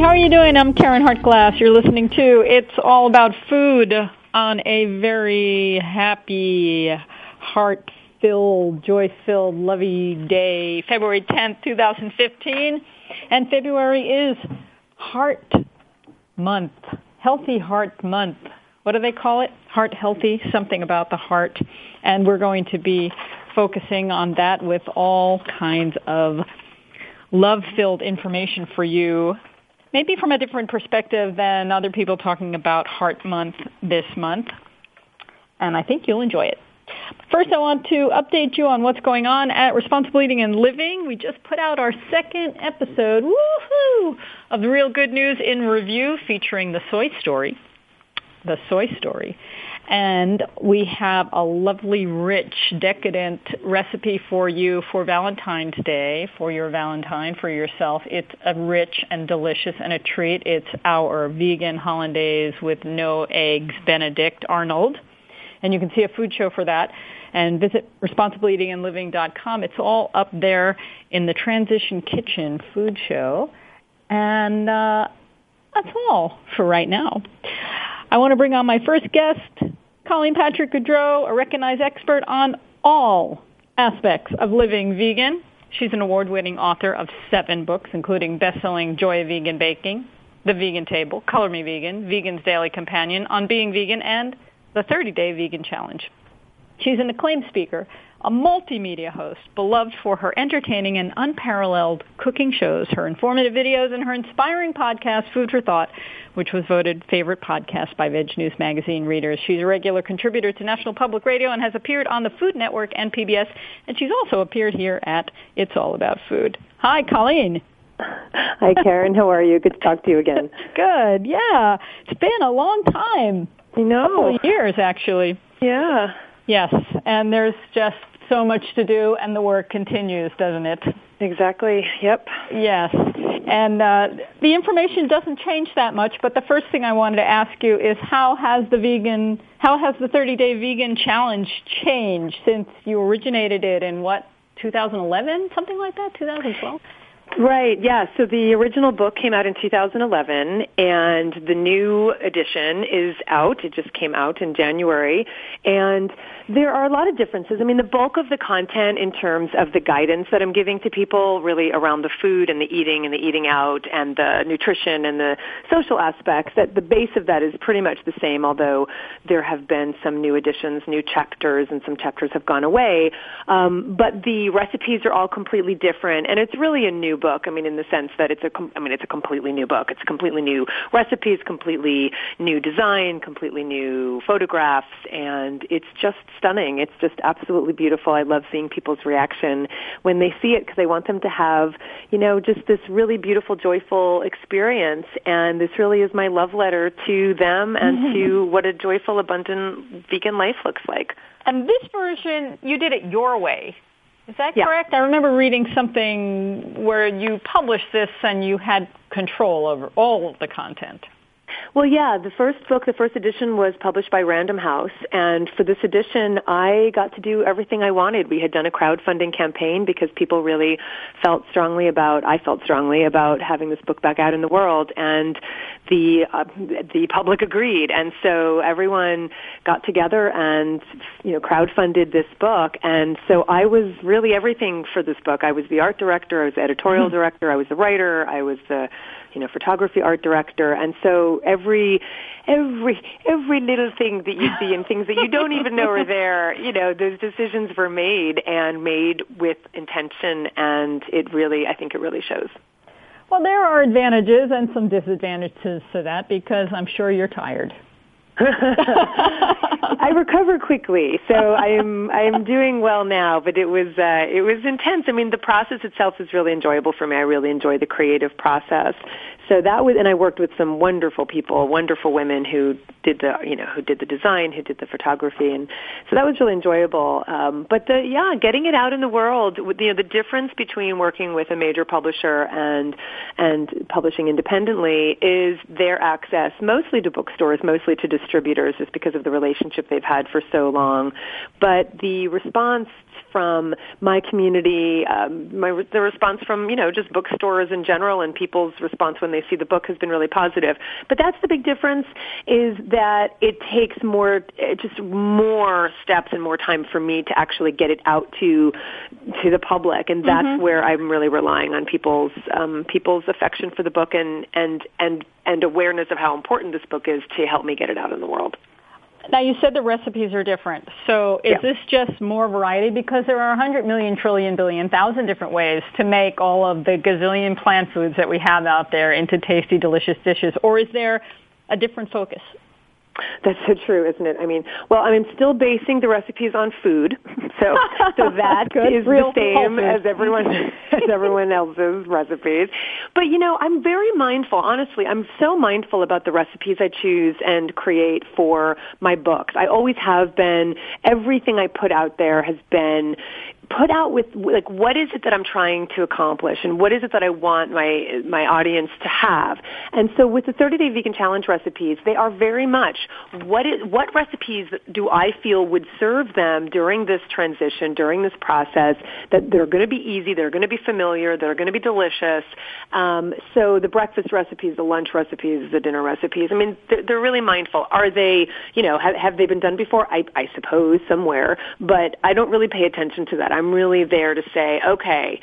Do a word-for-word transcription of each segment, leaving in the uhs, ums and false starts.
How are you doing? I'm Karen Hartglass. You're listening to It's All About Food on a very happy, heart-filled, joy-filled, lovey day, February tenth, twenty fifteen. And February is Heart Month, Healthy Heart Month. What do they call it? Heart healthy, something about the heart. And we're going to be focusing on that with all kinds of love-filled information for you, maybe from a different perspective than other people talking about Heart Month this month. And I think you'll enjoy it. First, I want to update you on what's going on at Responsible Eating and Living. We just put out our second episode, woohoo, of the Real Good News in Review featuring the soy story, the soy story. And we have a lovely, rich, decadent recipe for you for Valentine's Day, for your Valentine, for yourself. It's a rich and delicious and a treat. It's our vegan hollandaise with no eggs Benedict Arnold. And you can see a food show for that. And visit responsible eating and living dot com. It's all up there in the Transition Kitchen food show. And uh, that's all for right now. I want to bring on my first guest, Colleen Patrick Goudreau, a recognized expert on all aspects of living vegan. She's an award-winning author of seven books, including best-selling Joy of Vegan Baking, The Vegan Table, Color Me Vegan, Vegan's Daily Companion, On Being Vegan, and The thirty-Day Vegan Challenge. She's an acclaimed speaker, a multimedia host, beloved for her entertaining and unparalleled cooking shows, her informative videos, and her inspiring podcast, Food for Thought, which was voted favorite podcast by Veg News Magazine readers. She's a regular contributor to National Public Radio and has appeared on the Food Network and P B S, and she's also appeared here at It's All About Food. Hi, Colleen. Hi, Karen. How are you? Good to talk to you again. Good, yeah. It's been a long time. I know. A couple of years, actually. Yeah. Yes, and there's just so much to do, and the work continues, doesn't it? Exactly. Yep. Yes. And uh, the information doesn't change that much, but the first thing I wanted to ask you is how has the vegan, how has the thirty-Day Vegan Challenge changed since you originated it in, what, two thousand eleven, something like that, two thousand twelve? Right, yeah. So the original book came out in two thousand eleven, and the new edition is out. It just came out in January, and there are a lot of differences. I mean, the bulk of the content in terms of the guidance that I'm giving to people really around the food and the eating and the eating out and the nutrition and the social aspects, that the base of that is pretty much the same, although there have been some new additions, new chapters, and some chapters have gone away. Um, but the recipes are all completely different, and it's really a new book. I mean, in the sense that it's a, com- I mean, it's a completely new book. It's completely new recipes, completely new design, completely new photographs, and it's just stunning. It's just absolutely beautiful. I love seeing people's reaction when they see it because I want them to have, you know, just this really beautiful, joyful experience. And this really is my love letter to them and mm-hmm. to what a joyful, abundant vegan life looks like. And this version, you did it your way. Is that yeah. correct? I remember reading something where you published this and you had control over all of the content. Well, yeah, the first book, the first edition was published by Random House, and for this edition, I got to do everything I wanted. We had done a crowdfunding campaign because people really felt strongly about, I felt strongly about having this book back out in the world, and the uh, the public agreed, and so everyone got together and, you know, crowdfunded this book, and so I was really everything for this book. I was the art director, I was the editorial mm-hmm. director, I was the writer, I was the you know, photography art director, and so every, every, every little thing that you see and things that you don't even know are there, you know, those decisions were made and made with intention, and it really, I think it really shows. Well, there are advantages and some disadvantages to that because I'm sure you're tired. I recover quickly, so I'm I'm doing well now. But it was uh, it was intense. I mean, the process itself is really enjoyable for me. I really enjoy the creative process. So that was, and I worked with some wonderful people, wonderful women who did the you know who did the design, who did the photography, and so that was really enjoyable. Um, but the yeah, getting it out in the world, you know, the difference between working with a major publisher and and publishing independently is their access mostly to bookstores, mostly to distributors, just because of the relationship they've had for so long. But the response from my community, um, my, the response from, you know, just bookstores in general and people's response when they see the book has been really positive. But that's the big difference, is that it takes more, just more steps and more time for me to actually get it out to to the public, and that's mm-hmm. where I'm really relying on people's um, people's affection for the book and, and, and, and awareness of how important this book is to help me get it out in the world. Now, you said the recipes are different. So is yeah. this just more variety? Because there are one hundred million, trillion, billion, thousand different ways to make all of the gazillion plant foods that we have out there into tasty, delicious dishes. Or is there a different focus? That's so true, isn't it? I mean, well, I'm still basing the recipes on food, so so that is Real the same food. as everyone as everyone else's recipes. But you know, I'm very mindful. Honestly, I'm so mindful about the recipes I choose and create for my books. I always have been. Everything I put out there has been put out with, like, what is it that I'm trying to accomplish, and what is it that I want my my audience to have? And so with the thirty-day Vegan Challenge recipes, they are very much what is what recipes do I feel would serve them during this transition, during this process, that they're going to be easy, they're going to be familiar, they're going to be delicious. Um, so the breakfast recipes, the lunch recipes, the dinner recipes, I mean, they're, they're really mindful. Are they, you know, have, have they been done before? I, I suppose somewhere, but I don't really pay attention to that. I'm really there to say, okay,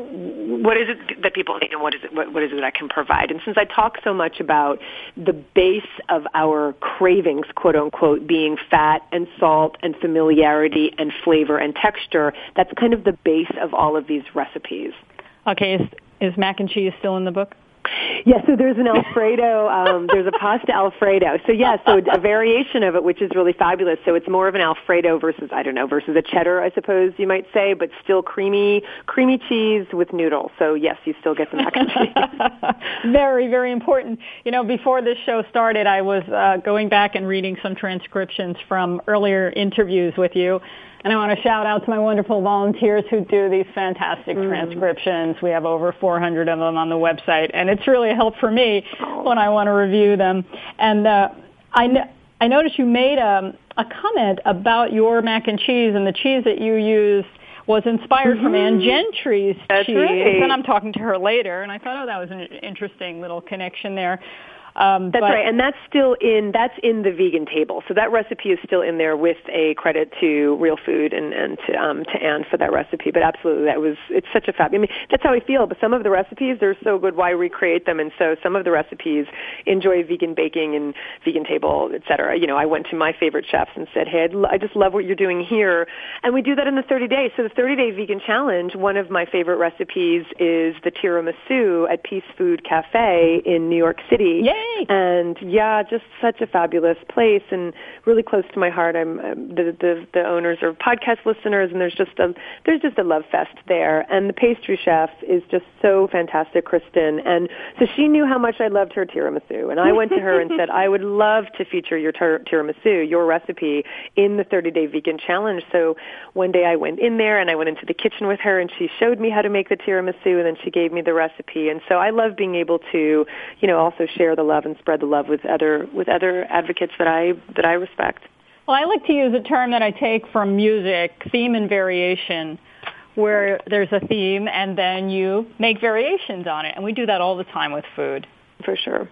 what is it that people need, and what is it, what, what is it that I can provide? And since I talk so much about the base of our cravings, quote unquote, being fat and salt and familiarity and flavor and texture, that's kind of the base of all of these recipes. Okay, is, is mac and cheese still in the book? Yeah, so there's an Alfredo, um, there's a pasta Alfredo. So yeah, so a variation of it, which is really fabulous. So it's more of an Alfredo versus, I don't know, versus a cheddar, I suppose you might say, but still creamy, creamy cheese with noodles. So yes, you still get the mac and cheese. Very, very important. You know, before this show started, I was uh, going back and reading some transcriptions from earlier interviews with you. And I want to shout out to my wonderful volunteers who do these fantastic mm. transcriptions. We have over four hundred of them on the website, and it's really a help for me oh. when I want to review them. And uh, I, no- I noticed you made a, a comment about your mac and cheese, and the cheese that you used was inspired mm-hmm. from Anne Gentry's That's cheese. Right. And I'm talking to her later, and I thought, oh, that was an interesting little connection there. Um, that's but, right, and that's still in that's in the vegan table. So that recipe is still in there with a credit to Real Food and, and to um, to Anne for that recipe. But absolutely, that was it's such a fab. I mean, that's how I feel. But some of the recipes they're so good, why recreate them? And so some of the recipes enjoy vegan baking and vegan table, et cetera. You know, I went to my favorite chefs and said, hey, I'd lo- I just love what you're doing here, and we do that in the thirty days. So the thirty day Vegan Challenge, one of my favorite recipes is the tiramisu at Peace Food Cafe in New York City. Yay! And yeah, just such a fabulous place and really close to my heart. I'm um, the, the the owners are podcast listeners, and there's just a there's just a love fest there. And the pastry chef is just so fantastic, Kristen. And so she knew how much I loved her tiramisu, and I went to her and said, I would love to feature your tir- tiramisu, your recipe, in the thirty day Vegan Challenge. So one day I went in there and I went into the kitchen with her, and she showed me how to make the tiramisu, and then she gave me the recipe. And so I love being able to, you know, also share the love and spread the love with other with other advocates that I that I respect. Well, I like to use a term that I take from music, theme and variation, where there's a theme and then you make variations on it, and we do that all the time with food. For sure.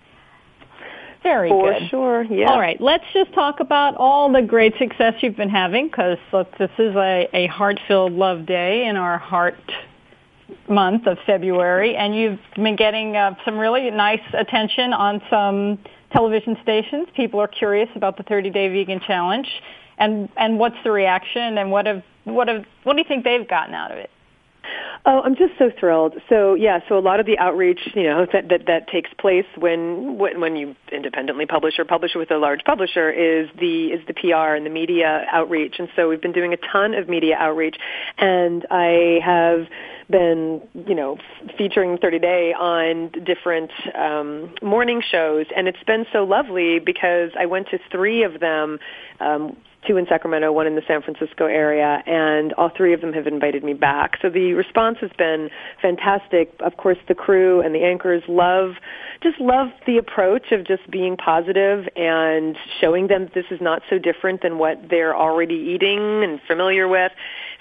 Very For good. For sure, yeah. All right, let's just talk about all the great success you've been having, because this is a, a heart-filled love day in our heart month of February, and you've been getting uh, some really nice attention on some television stations. People are curious about the thirty day Vegan Challenge, and and what's the reaction, and what have what have what do you think they've gotten out of it? Oh, I'm just so thrilled. So yeah, so a lot of the outreach, you know, that that, that takes place when, when when you independently publish or publish with a large publisher is the is the P R and the media outreach. And so we've been doing a ton of media outreach, and I have been, you know, featuring thirty day on different um, morning shows, and it's been so lovely because I went to three of them. Um, two in Sacramento, one in the San Francisco area, and all three of them have invited me back. So the response has been fantastic. Of course, the crew and the anchors love, just love the approach of just being positive and showing them that this is not so different than what they're already eating and familiar with.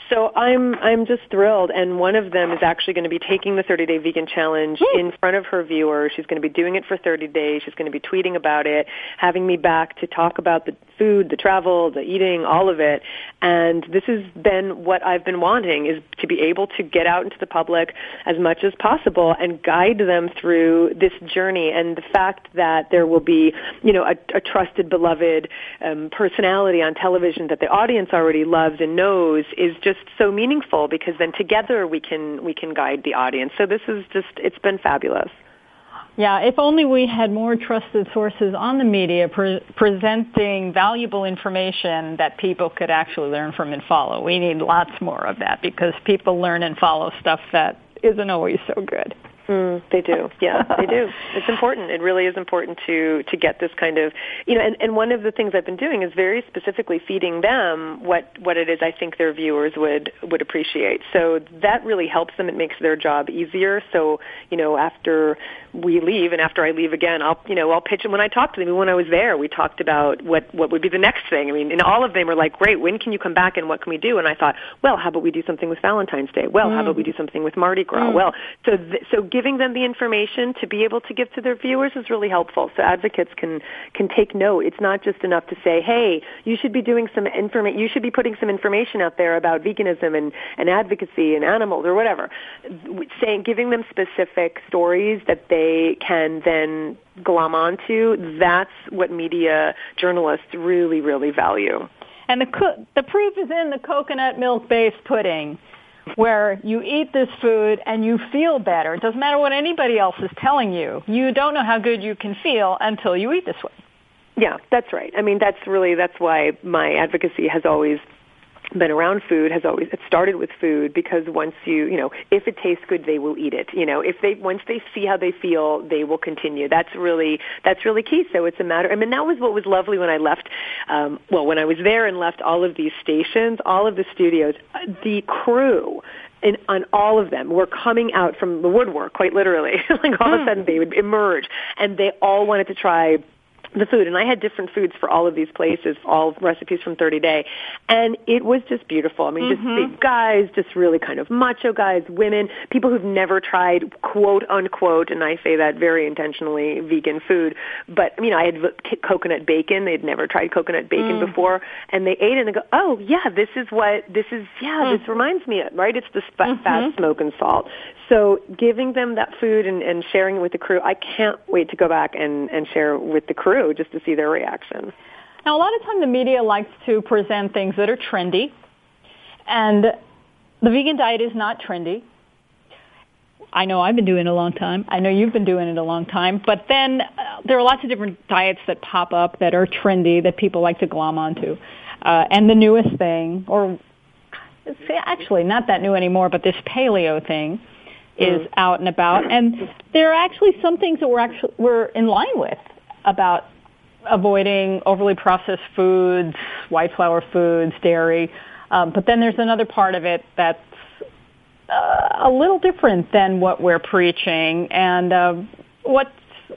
So I'm I'm just thrilled, and one of them is actually going to be taking the thirty-day vegan challenge Woo. in front of her viewers. She's going to be doing it for thirty days. She's going to be tweeting about it, having me back to talk about the food, the travel, the eating, all of it. And this has been what I've been wanting, is to be able to get out into the public as much as possible and guide them through this journey. And the fact that there will be, you know, a, a trusted, beloved um, personality on television that the audience already loves and knows is just so meaningful, because then together we can we can guide the audience. So this is just, it's been fabulous. Yeah, if only we had more trusted sources on the media pre- presenting valuable information that people could actually learn from and follow. We need lots more of that, because people learn and follow stuff that isn't always so good. Mm, they do. Yeah, they do. It's important. It really is important to, to get this kind of, you know, and, and one of the things I've been doing is very specifically feeding them what, what it is I think their viewers would, would appreciate. So that really helps them. It makes their job easier. So, you know, after we leave and after I leave again, I'll, you know, I'll pitch them when I talk to them. When I was there, we talked about what, what would be the next thing. I mean, and all of them were like, great, when can you come back and what can we do? And I thought, well, how about we do something with Valentine's Day? Well, mm. how about we do something with Mardi Gras? Mm. Well, so, th- so giving them the information to be able to give to their viewers is really helpful. So advocates can, can take note. It's not just enough to say, hey, you should be doing some informa- you should be putting some information out there about veganism and, and advocacy and animals or whatever. Saying, giving them specific stories that they can then glom onto, that's what media journalists really, really value. And the co- the proof is in the coconut milk-based pudding, where you eat this food and you feel better. It doesn't matter what anybody else is telling you. You don't know how good you can feel until you eat this way. Yeah, that's right. I mean, that's really, that's why my advocacy has always been around food, has always, it started with food, because once you, you know, if it tastes good, they will eat it. You know, if they, once they see how they feel, they will continue. That's really, that's really key. So it's a matter, I mean, that was what was lovely when I left, um, well, when I was there and left all of these stations, all of the studios, the crew, and on all of them were coming out from the woodwork, quite literally. Like all of a sudden they would emerge, and they all wanted to try the food. And I had different foods for all of these places, all recipes from thirty day. And it was just beautiful. I mean, mm-hmm. just big guys, just really kind of macho guys, women, people who've never tried, quote unquote, and I say that very intentionally, vegan food. But, you know, I had coconut bacon. They'd never tried coconut bacon mm. before. And they ate it and they go, oh, yeah, this is what, this is, yeah, mm. this reminds me of, right? It's the sp- mm-hmm. fat, smoke, and salt. So giving them that food and, and sharing it with the crew, I can't wait to go back and, and share with the crew just to see their reaction. Now, a lot of time the media likes to present things that are trendy, and the vegan diet is not trendy. I know I've been doing it a long time. I know you've been doing it a long time. But then uh, there are lots of different diets that pop up that are trendy that people like to glom onto. Uh, and the newest thing, or actually not that new anymore, but this paleo thing is mm. out and about. And there are actually some things that we're actually we're in line with about avoiding overly processed foods, white flour foods, dairy. Um, but then there's another part of it that's uh, a little different than what we're preaching. And uh, what's,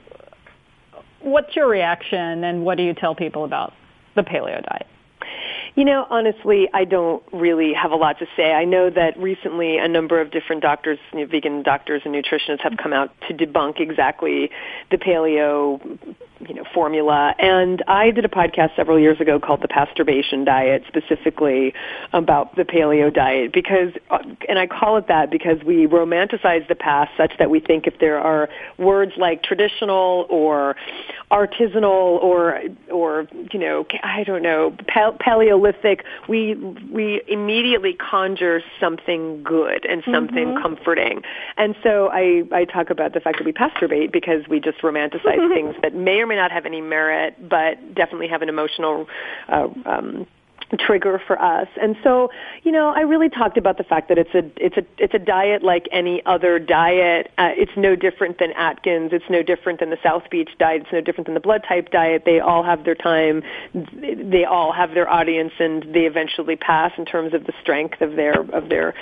what's your reaction, and what do you tell people about the paleo diet? You know, honestly, I don't really have a lot to say. I know that recently a number of different doctors, you know, vegan doctors and nutritionists have come out to debunk exactly the paleo, you know, formula. And I did a podcast several years ago called The Pasturbation Diet, specifically about the paleo diet, because, and I call it that because we romanticize the past such that we think if there are words like traditional or artisanal or, or, you know, I don't know, paleo we we immediately conjure something good and something mm-hmm. comforting. And so I, I talk about the fact that we pasturbate because we just romanticize things that may or may not have any merit, but definitely have an emotional uh, um trigger for us. And so, you know, I really talked about the fact that it's a it's a it's a diet like any other diet. Uh, it's no different than Atkins. It's no different than the South Beach diet. It's no different than the blood type diet. They all have their time. They all have their audience, and they eventually pass in terms of the strength of their of their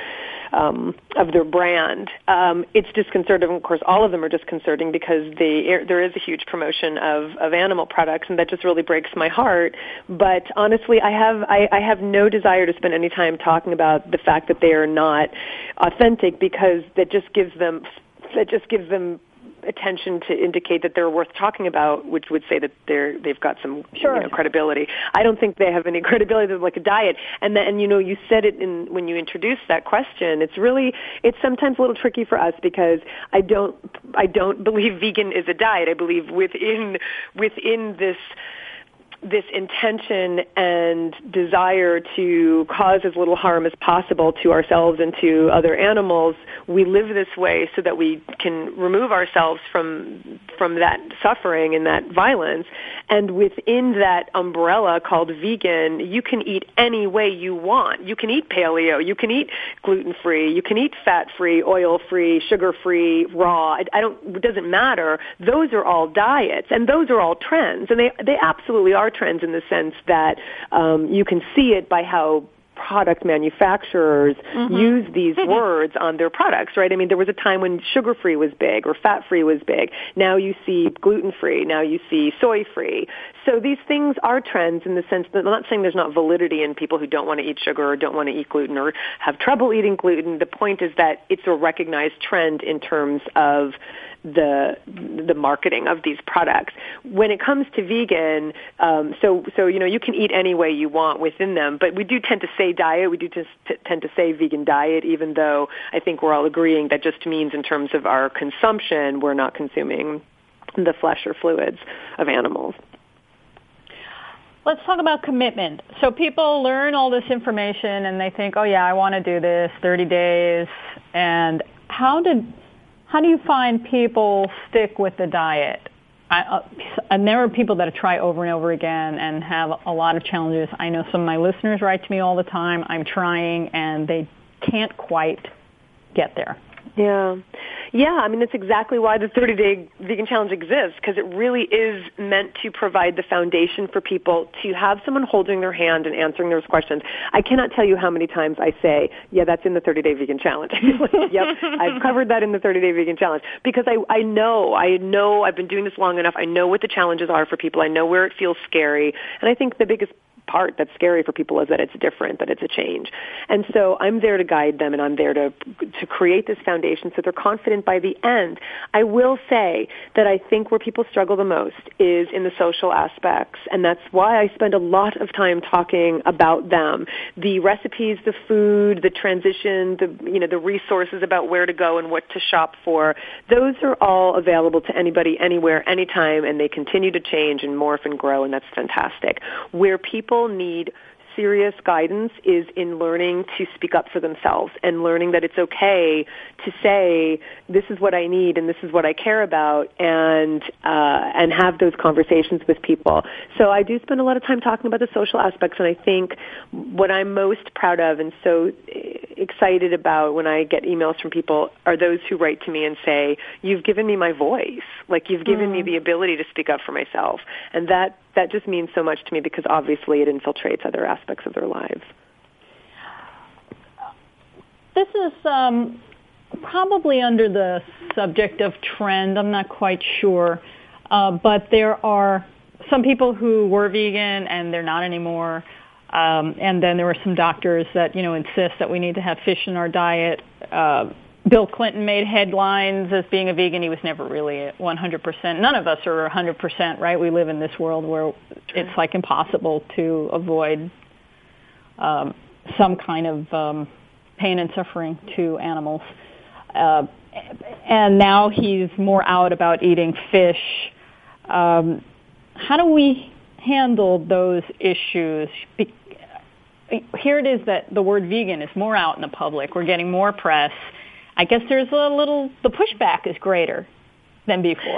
um, of their brand. Um, it's disconcerting. Of course, all of them are disconcerting because they, there is a huge promotion of, of animal products, and that just really breaks my heart. But honestly, I have I, I have no desire to spend any time talking about the fact that they are not authentic, because that just gives them that just gives them attention to indicate that they're worth talking about, which would say that they're they've got some sure. you know, credibility. I don't think they have any credibility. They're like a diet, and then and you know you said it in when you introduced that question. It's really it's sometimes a little tricky for us because I don't I don't believe vegan is a diet. I believe within within this. this intention and desire to cause as little harm as possible to ourselves and to other animals, we live this way so that we can remove ourselves from from that suffering and that violence. And within that umbrella called vegan, you can eat any way you want. You can eat paleo, you can eat gluten-free, you can eat fat-free, oil-free, sugar-free, raw. I, I don't. It doesn't matter. Those are all diets, and those are all trends, and they they absolutely are trends in the sense that um, you can see it by how product manufacturers mm-hmm. use these words on their products, right? I mean, there was a time when sugar-free was big or fat-free was big. Now you see gluten-free. Now you see soy-free. So these things are trends in the sense that I'm not saying there's not validity in people who don't want to eat sugar or don't want to eat gluten or have trouble eating gluten. The point is that it's a recognized trend in terms of the the marketing of these products. When it comes to vegan, um, so so you know you can eat any way you want within them, but we do tend to say diet. We do just t- tend to say vegan diet, even though I think we're all agreeing that just means in terms of our consumption, we're not consuming the flesh or fluids of animals. Let's talk about commitment. So people learn all this information and they think, oh yeah, I want to do this, thirty days. And how did How do you find people stick with the diet? I, uh, and there are people that try over and over again and have a lot of challenges. I know some of my listeners write to me all the time, I'm trying, and they can't quite get there. Yeah. Yeah, I mean, that's exactly why the thirty-day Vegan Challenge exists, because it really is meant to provide the foundation for people to have someone holding their hand and answering those questions. I cannot tell you how many times I say, yeah, that's in the thirty-day Vegan Challenge. Yep, I've covered that in the thirty-day Vegan Challenge, because I, I know, I know I've been doing this long enough. I know what the challenges are for people. I know where it feels scary. And I think the biggest part that's scary for people is that it's different, that it's a change. And so I'm there to guide them, and I'm there to to create this foundation so they're confident by the end. I will say that I think where people struggle the most is in the social aspects, and that's why I spend a lot of time talking about them. The recipes, the food, the transition, the you know the resources about where to go and what to shop for, those are all available to anybody, anywhere, anytime, and they continue to change and morph and grow, and that's fantastic. Where people need serious guidance is in learning to speak up for themselves and learning that it's okay to say, this is what I need and this is what I care about, and uh, and have those conversations with people. So I do spend a lot of time talking about the social aspects, and I think what I'm most proud of and so excited about when I get emails from people are those who write to me and say, you've given me my voice, like you've given mm. me the ability to speak up for myself. And that that just means so much to me, because obviously it infiltrates other aspects of their lives. This is um, probably under the subject of trend. I'm not quite sure. Uh, but there are some people who were vegan and they're not anymore. Um, and then there were some doctors that, you know, insist that we need to have fish in our diet. Uh, Bill Clinton made headlines as being a vegan. He was never really one hundred percent. None of us are one hundred percent, right? We live in this world where it's like impossible to avoid um, some kind of um, pain and suffering to animals. Uh, and now he's more out about eating fish. Um, how do we handle those issues? Be- Here it is that the word vegan is more out in the public. We're getting more press. I guess there's a little, the pushback is greater than before.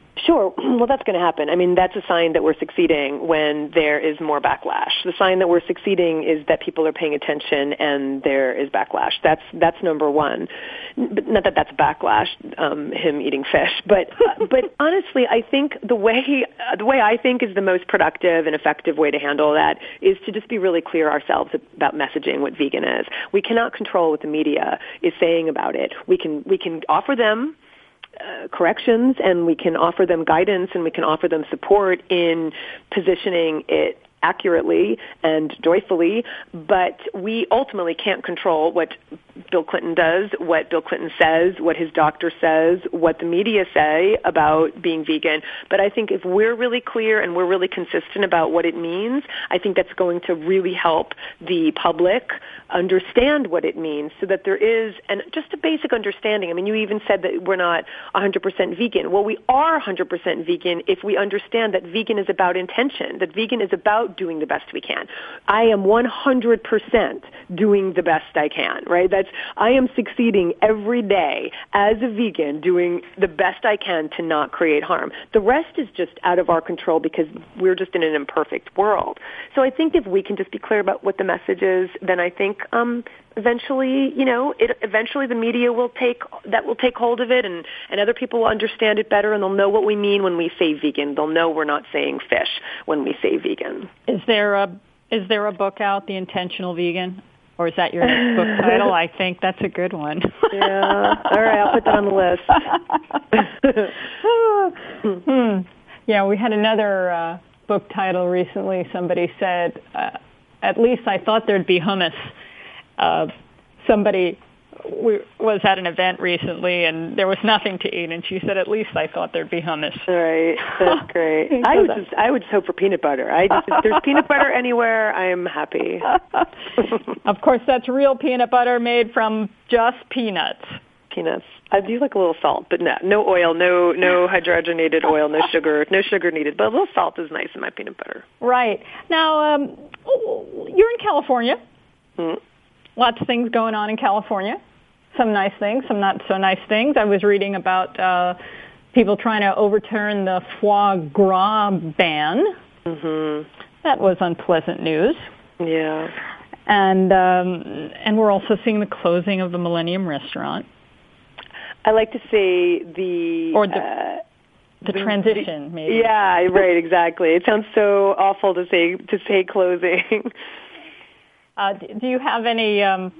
Sure. Well, that's going to happen. I mean, that's a sign that we're succeeding when there is more backlash. The sign that we're succeeding is that people are paying attention and there is backlash. That's that's number one. But not that that's backlash, um, him eating fish, but uh, but honestly, I think the way uh, the way I think is the most productive and effective way to handle that is to just be really clear ourselves about messaging what vegan is. We cannot control what the media is saying about it. We can we can offer them Uh, corrections, and we can offer them guidance, and we can offer them support in positioning it accurately and joyfully, but we ultimately can't control what Bill Clinton does, what Bill Clinton says, what his doctor says, what the media say about being vegan. But I think if we're really clear and we're really consistent about what it means, I think that's going to really help the public understand what it means so that there is and just a basic understanding. I mean, you even said that we're not one hundred percent vegan. Well, we are one hundred percent vegan if we understand that vegan is about intention, that vegan is about doing the best we can. I am one hundred percent doing the best I can, right? That's I am succeeding every day as a vegan doing the best I can to not create harm. The rest is just out of our control because we're just in an imperfect world. So I think if we can just be clear about what the message is, then I think um, eventually, you know, it, eventually the media will take that will take hold of it, and, and other people will understand it better, and they'll know what we mean when we say vegan. They'll know we're not saying fish when we say vegan. Is there a is there a book out, The Intentional Vegan? Or is that your next book title? I think that's a good one. Yeah. All right, I'll put that on the list. hmm. Yeah, we had another uh, book title recently. Somebody said, uh, at least I thought there'd be hummus. Uh, somebody we, was at an event recently, and there was nothing to eat, and she said, at least I thought there'd be hummus. Right. That's great. I would just I would just hope for peanut butter. I just, if there's peanut butter anywhere, I'm happy. Of course, that's real peanut butter made from just peanuts. Peanuts. I do like a little salt, but no, no oil, no no hydrogenated oil, no sugar, no sugar needed. But a little salt is nice in my peanut butter. Right. Now, um, you're in California. Hmm. Lots of things going on in California. Some nice things, some not so nice things. I was reading about uh, people trying to overturn the foie gras ban. Mm-hmm. That was unpleasant news. Yeah. And um, and we're also seeing the closing of the Millennium Restaurant. I like to say the or the, uh, the, the transition, the, maybe. Yeah, right, exactly. It sounds so awful to say to say closing. Uh, do you have any um,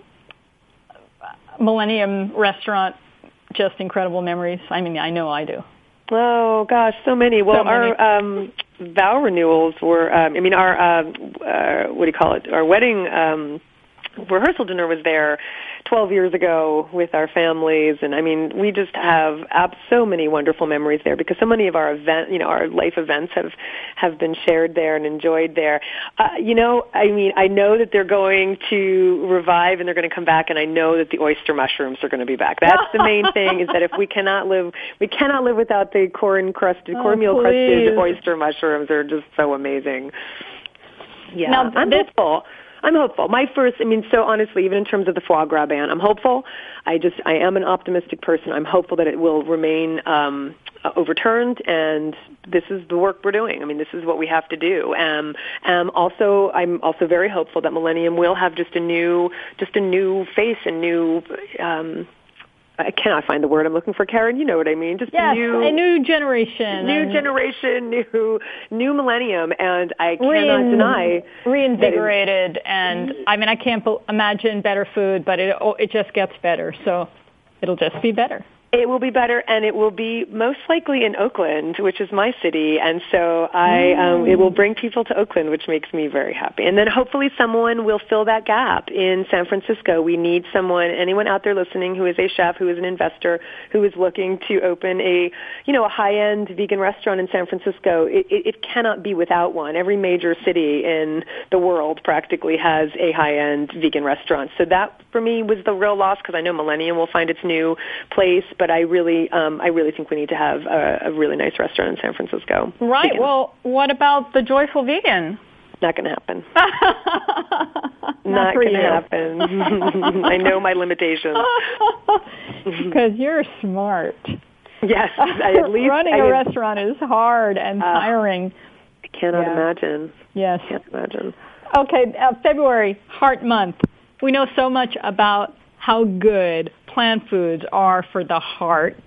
Millennium Restaurant just incredible memories? I mean, I know I do. Oh gosh, so many. Well, so many. our um, vow renewals were. Um, I mean, our uh, uh, what do you call it? Our wedding um, rehearsal dinner was there twelve years ago with our families, and I mean, we just have ab- so many wonderful memories there because so many of our event, you know, our life events have have been shared there and enjoyed there. Uh, you know, I mean, I know that they're going to revive and they're going to come back, and I know that the oyster mushrooms are going to be back. That's the main thing, is that if we cannot live, we cannot live without the corn crusted, oh, cornmeal crusted oyster mushrooms. They're just so amazing. Yeah, now, I'm this- hopeful. I'm hopeful. My first, I mean, so honestly, even in terms of the foie gras ban, I'm hopeful. I just, I am an optimistic person. I'm hopeful that it will remain um, overturned, and this is the work we're doing. I mean, this is what we have to do. Um, um, also, I'm also very hopeful that Millennium will have just a new, just a new face, a new. Um, I cannot find the word I'm looking for, Karen. You know what I mean? Just yes, a new, a new generation, new and generation, new, new millennium, and I cannot rein, deny reinvigorated. And I mean, I can't be- imagine better food, but it oh, it just gets better. So it'll just be better. It will be better, and it will be most likely in Oakland, which is my city, and so I, um, it will bring people to Oakland, which makes me very happy. And then hopefully someone will fill that gap in San Francisco. We need someone, anyone out there listening who is a chef, who is an investor, who is looking to open a, you know, a high-end vegan restaurant in San Francisco. It, it, it cannot be without one. Every major city in the world practically has a high-end vegan restaurant. So that, for me, was the real loss, because I know Millennium will find its new place. But I really, um, I really think we need to have a, a really nice restaurant in San Francisco. Right. Vegan. Well, what about the Joyful Vegan? Not going to happen. Not, Not going to happen. I know my limitations. Because you're smart. Yes, I, at least running I, a restaurant is hard and uh, tiring. I cannot yeah. imagine. Yes. I can't imagine. Okay, uh, February, Heart Month. We know so much about how good plant foods are for the heart,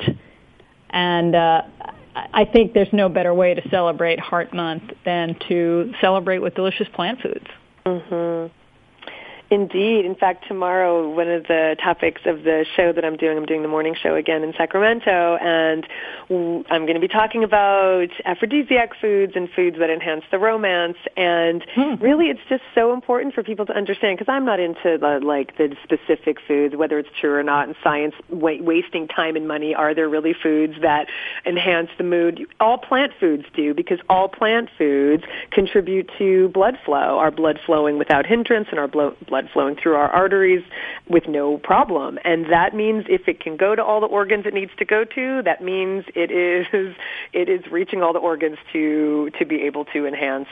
and uh, I think there's no better way to celebrate Heart Month than to celebrate with delicious plant foods. Mm-hmm. Indeed. In fact, tomorrow, one of the topics of the show that I'm doing, I'm doing the morning show again in Sacramento, and I'm going to be talking about aphrodisiac foods and foods that enhance the romance. And hmm. really, it's just so important for people to understand, because I'm not into the, like the specific foods, whether it's true or not, in science, wa- wasting time and money. Are there really foods that enhance the mood? All plant foods do, because all plant foods contribute to blood flow, our blood flowing without hindrance, and our blood blood flowing through our arteries with no problem. And that means if it can go to all the organs it needs to go to, that means it is it is reaching all the organs to to be able to enhance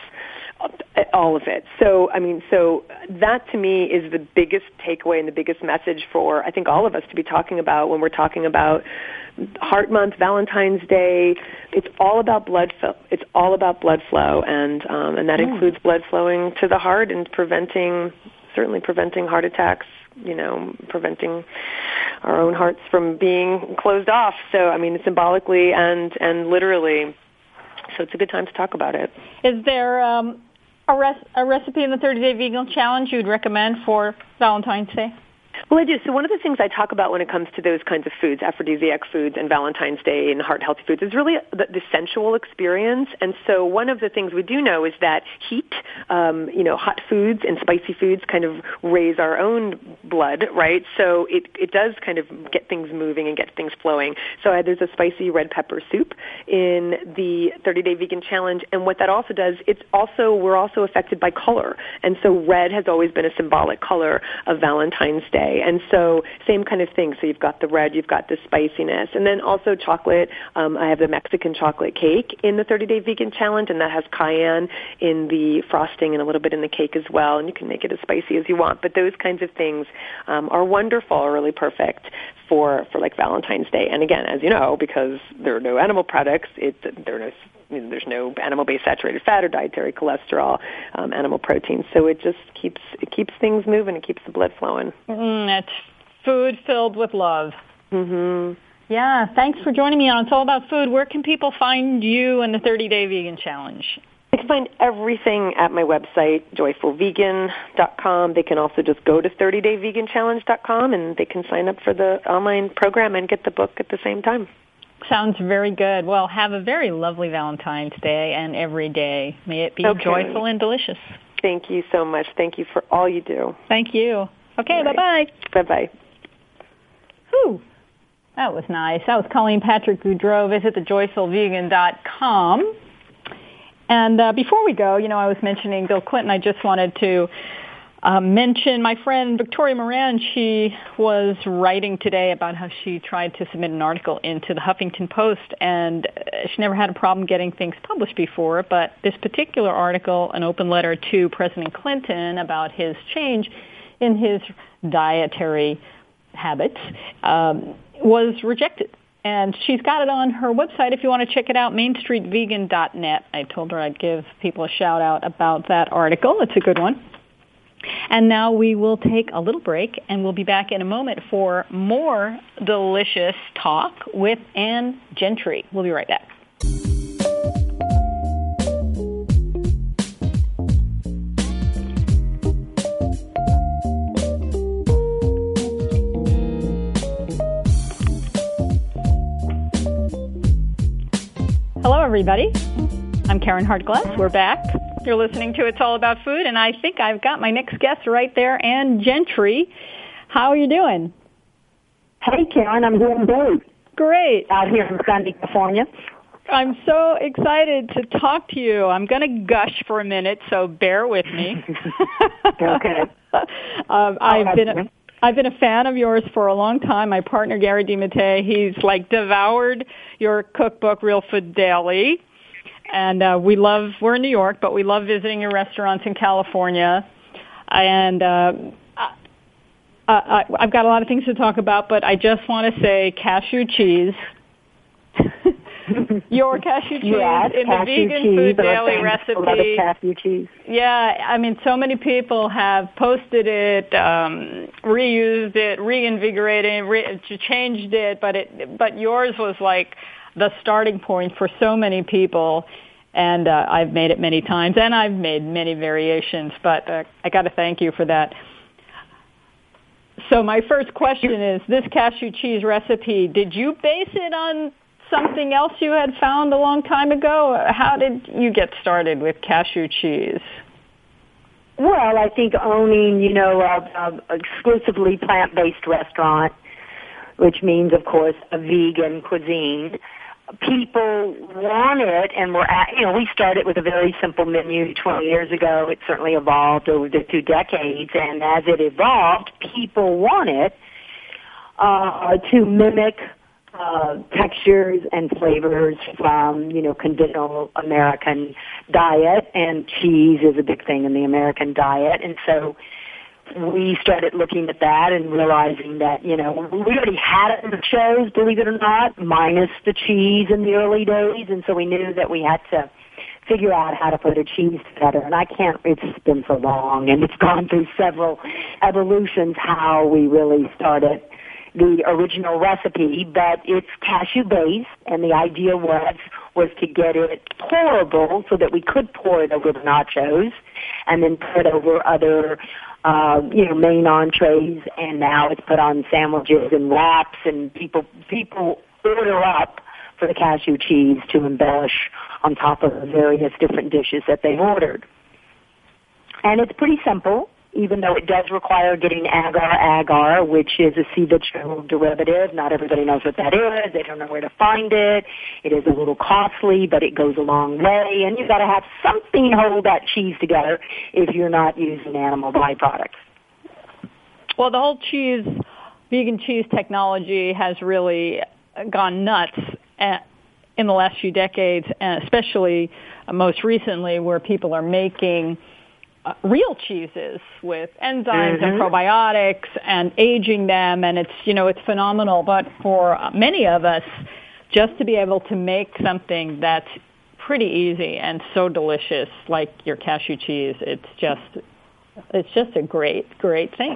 all of it. So, I mean, so that to me is the biggest takeaway and the biggest message for, I think, all of us to be talking about when we're talking about Heart Month, Valentine's Day. It's all about blood flow. It's all about blood flow, and um, and that mm. includes blood flowing to the heart and preventing certainly preventing heart attacks, you know, preventing our own hearts from being closed off. So, I mean, symbolically and, and literally. So it's a good time to talk about it. Is there um, a, res- a recipe in the thirty-day Vegan Challenge you'd recommend for Valentine's Day? Well, I do. So one of the things I talk about when it comes to those kinds of foods, aphrodisiac foods and Valentine's Day and heart-healthy foods, is really the, the sensual experience. And so one of the things we do know is that heat, um, you know, hot foods and spicy foods kind of raise our own blood, right? So it, it does kind of get things moving and get things flowing. So uh, there's a spicy red pepper soup in the thirty-day Vegan Challenge. And what that also does, it's also, we're also affected by color. And so red has always been a symbolic color of Valentine's Day. And so same kind of thing. So you've got the red, you've got the spiciness. And then also chocolate. Um, I have the Mexican chocolate cake in the thirty-day Vegan Challenge, and that has cayenne in the frosting and a little bit in the cake as well. And you can make it as spicy as you want. But those kinds of things um, are wonderful, are really perfect for, for like Valentine's Day. And again, as you know, because there are no animal products, it, there are no There's no animal-based saturated fat or dietary cholesterol, um, animal protein. So it just keeps it keeps things moving. It keeps the blood flowing. Mm, it's food filled with love. Mm-hmm. Yeah, thanks for joining me on It's All About Food. Where can people find you and the thirty-day Vegan Challenge? They can find everything at my website, joyful vegan dot com. They can also just go to thirty day vegan challenge dot com, and they can sign up for the online program and get the book at the same time. Sounds very good. Well, have a very lovely Valentine's Day and every day. May it be okay. joyful and delicious. Thank you so much. Thank you for all you do. Thank you. Okay, right. bye-bye. Bye-bye. Whew. That was nice. That was Colleen Patrick Goudreau. Visit the joyful vegan dot com. And uh, before we go, you know, I was mentioning Bill Clinton. I just wanted to Uh, mention my friend Victoria Moran. She was writing today about how she tried to submit an article into the Huffington Post, and she never had a problem getting things published before, but this particular article, an open letter to President Clinton about his change in his dietary habits, um, was rejected. And she's got it on her website if you want to check it out, main street vegan dot net. I told her I'd give people a shout out about that article. It's a good one. And now we will take a little break, and we'll be back in a moment for more delicious talk with Anne Gentry. We'll be right back. Hello, everybody. I'm Karen Hartglass. We're back. You're listening to It's All About Food, and I think I've got my next guest right there, Anne Gentry. How are you doing? Hey, Karen, I'm doing great. Great. Out here in Sunny, California. I'm so excited to talk to you. I'm going to gush for a minute, so bear with me. Okay. um, I've been a, I've been a fan of yours for a long time. My partner, Gary DeMattei, he's like devoured your cookbook, Real Food Daily. And uh, we love, we're in New York, but we love visiting your restaurants in California. And uh, I, I, I've got a lot of things to talk about, but I just want to say cashew cheese your cashew cheese yes, in cashew the Vegan cheese, Food Daily recipe. Cashew cheese. Yeah, I mean, so many people have posted it, um, reused it, reinvigorated it, re- changed it, but it, but yours was like the starting point for so many people. And uh, I've made it many times, and I've made many variations, but uh, I got to thank you for that. So my first question is, this cashew cheese recipe, did you base it on something else you had found a long time ago? How did you get started with cashew cheese? Well, I think owning, you know, a, a exclusively plant-based restaurant, which means, of course, a vegan cuisine, people want it, and we're at, you know, we started with a very simple menu twenty years ago. It certainly evolved over the two decades, and as it evolved, people want it uh, to mimic uh, textures and flavors from, you know, conventional American diet, and cheese is a big thing in the American diet, and so we started looking at that and realizing that, you know, we already had it in the shows, believe it or not, minus the cheese in the early days, and so we knew that we had to figure out how to put a cheese together. And I can't, it's been so long, and it's gone through several evolutions how we really started the original recipe, but it's cashew-based, and the idea was was to get it pourable so that we could pour it over the nachos and then put it over other Uh, you know, main entrees, and now it's put on sandwiches and wraps, and people people order up for the cashew cheese to embellish on top of the various different dishes that they've ordered. And it's pretty simple, even though it does require getting agar-agar, which is a sea vegetable derivative. Not everybody knows what that is. They don't know where to find it. It is a little costly, but it goes a long way. And you've got to have something to hold that cheese together if you're not using animal byproducts. Well, the whole cheese, vegan cheese technology has really gone nuts in the last few decades, and especially most recently where people are making Uh, real cheeses with enzymes mm-hmm. and probiotics and aging them, and it's, you know, it's phenomenal. But for many of us, just to be able to make something that's pretty easy and so delicious, like your cashew cheese, it's just, it's just a great, great thing.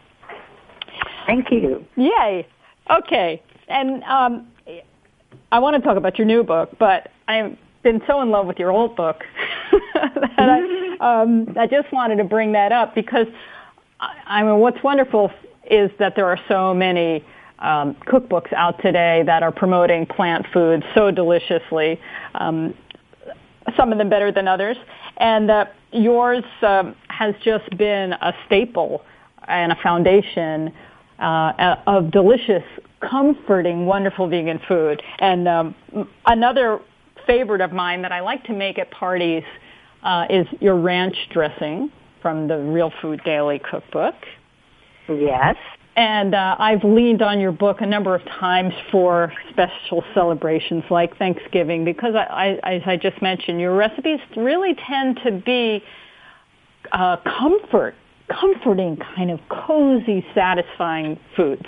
Thank you. Yay. Okay. And um, I want to talk about your new book, but I've been so in love with your old book that I, um, I just wanted to bring that up because, I, I mean, what's wonderful is that there are so many um, cookbooks out today that are promoting plant foods so deliciously, um, some of them better than others. And uh, yours um, has just been a staple and a foundation uh, of delicious, comforting, wonderful vegan food. And um, another favorite of mine that I like to make at parties uh, is your ranch dressing from the Real Food Daily cookbook. Yes. And uh, I've leaned on your book a number of times for special celebrations like Thanksgiving because, I, I, as I just mentioned, your recipes really tend to be uh, comfort, comforting, kind of cozy, satisfying foods.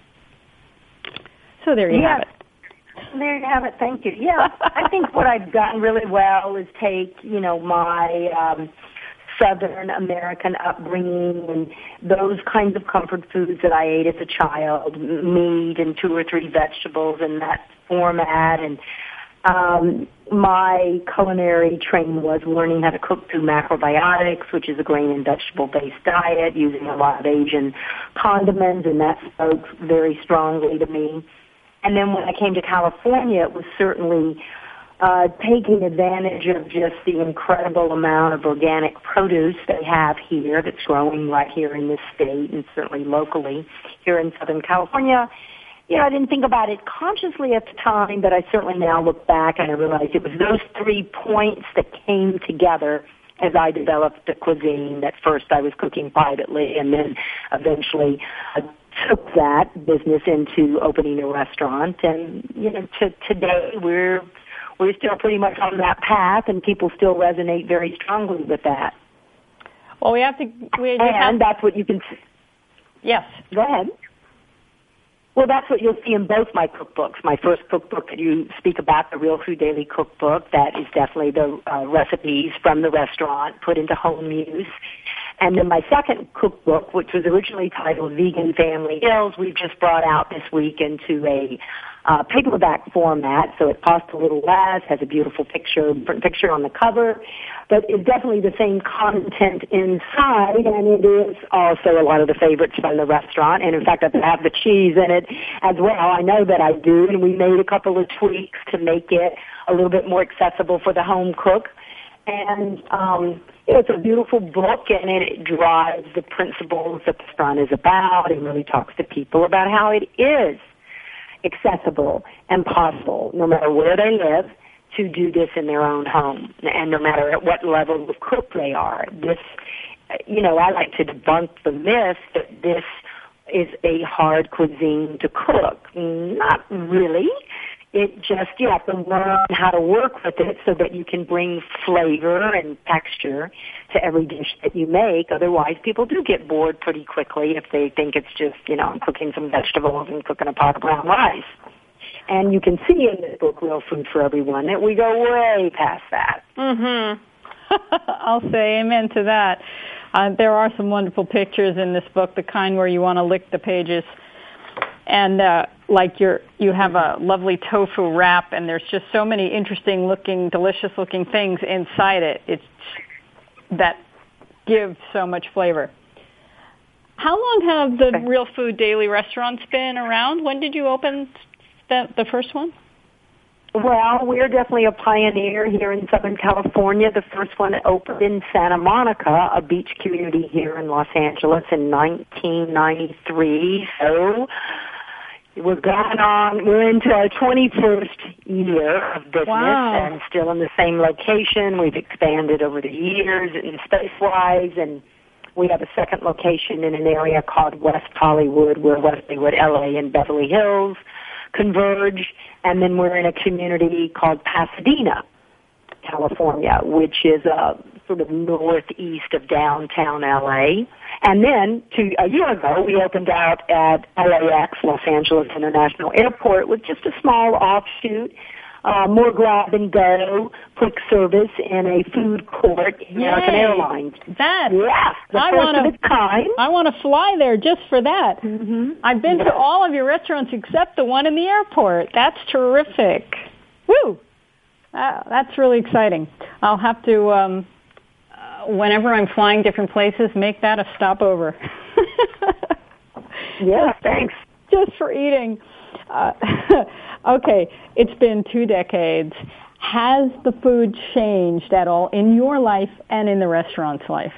So there you yes. have it. There you have it. Thank you. Yeah, I think what I've done really well is take, you know, my um, Southern American upbringing and those kinds of comfort foods that I ate as a child, meat and two or three vegetables in that format. And um, my culinary training was learning how to cook through macrobiotics, which is a grain and vegetable-based diet, using a lot of Asian condiments, and that spoke very strongly to me. And then when I came to California, it was certainly uh, taking advantage of just the incredible amount of organic produce they have here that's growing right here in this state and certainly locally here in Southern California. You know, I didn't think about it consciously at the time, but I certainly now look back and I realize it was those three points that came together as I developed the cuisine that first I was cooking privately and then eventually uh, took that business into opening a restaurant. And, you know, to today we're we're still pretty much on that path, and people still resonate very strongly with that. Well, we have to... We just and have, that's what you can... Yes. Go ahead. Well, that's what you'll see in both my cookbooks. My first cookbook that you speak about, the Real Food Daily Cookbook, that is definitely the uh, recipes from the restaurant put into home use. And then my second cookbook, which was originally titled Vegan Family Meals, we've just brought out this week into a uh, paperback format, so it costs a little less, has a beautiful picture, picture on the cover, but it's definitely the same content inside, and it is also a lot of the favorites from the restaurant. And in fact, I have the cheese in it as well. I know that I do, and we made a couple of tweaks to make it a little bit more accessible for the home cook. And um, it's a beautiful book, and it drives the principles that the restaurant is about and really talks to people about how it is accessible and possible, no matter where they live, to do this in their own home, and no matter at what level of cook they are. This, you know, I like to debunk the myth that this is a hard cuisine to cook. Not really. It just, you have to learn how to work with it so that you can bring flavor and texture to every dish that you make. Otherwise, people do get bored pretty quickly if they think it's just, you know, I'm cooking some vegetables and cooking a pot of brown rice. And you can see in this book, Real Food for Everyone, that we go way past that. Mm-hmm. I'll say amen to that. Uh, there are some wonderful pictures in this book, the kind where you want to lick the pages. And uh, like you're, you have a lovely tofu wrap, and there's just so many interesting-looking, delicious-looking things inside it. It's that give so much flavor. How long have the Real Food Daily restaurants been around? When did you open the, the first one? Well, we're definitely a pioneer here in Southern California. The first one opened in Santa Monica, a beach community here in Los Angeles, in nineteen ninety-three. So we're going on, we're into our twenty-first year of business. Wow. And still in the same location. We've expanded over the years in space-wise, and we have a second location in an area called West Hollywood, where West Hollywood, L A, and Beverly Hills converge. And then we're in a community called Pasadena, California, which is uh, sort of northeast of downtown L A. And then two, a year ago, we opened out at L A X, Los Angeles International Airport, with just a small offshoot, uh, more grab and go, quick service in a food court, American Yay. Airlines. That, yeah, the I first wanna, of its kind. I want to fly there just for that. Mm-hmm. I've been yeah. to all of your restaurants except the one in the airport. That's terrific. Woo! Uh, that's really exciting. I'll have to, um, uh, whenever I'm flying different places, make that a stopover. Yeah, thanks. Just for eating. Uh, okay, it's been two decades. Has the food changed at all in your life and in the restaurant's life?